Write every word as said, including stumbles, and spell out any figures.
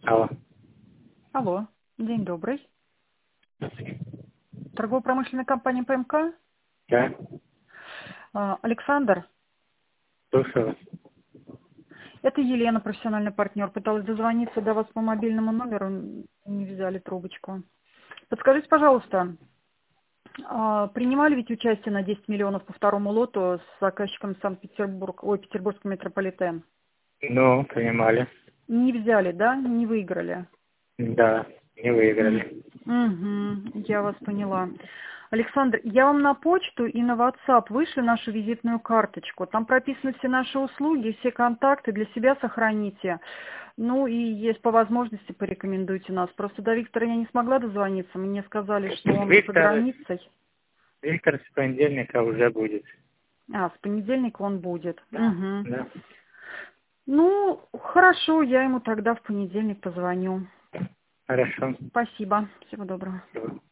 Алло. Алло, день добрый. Торгово-промышленная компания ПМК? Да, А, Александр, слушаю вас. это Елена, профессиональный партнер. Пыталась дозвониться до вас по мобильному номеру, не взяли трубочку. Подскажите, пожалуйста, а, принимали ведь участие на десять миллионов по второму лоту с заказчиком Санкт-Петербург, ой, Петербургский метрополитен? Ну, понимали. Не взяли, да? Не выиграли? Да, не выиграли. Угу, я вас поняла. Александр, я вам на почту и на WhatsApp вышлю нашу визитную карточку. Там прописаны все наши услуги, все контакты, для себя сохраните. Ну и есть по возможности порекомендуйте нас. Просто до Виктора я не смогла дозвониться. Мне сказали, что он за Виктор, границей. Виктор с понедельника уже будет. А, с понедельника он будет. Да. Угу. Да. Ну, хорошо, я ему тогда в понедельник позвоню. Хорошо. Спасибо. Всего доброго. Всего.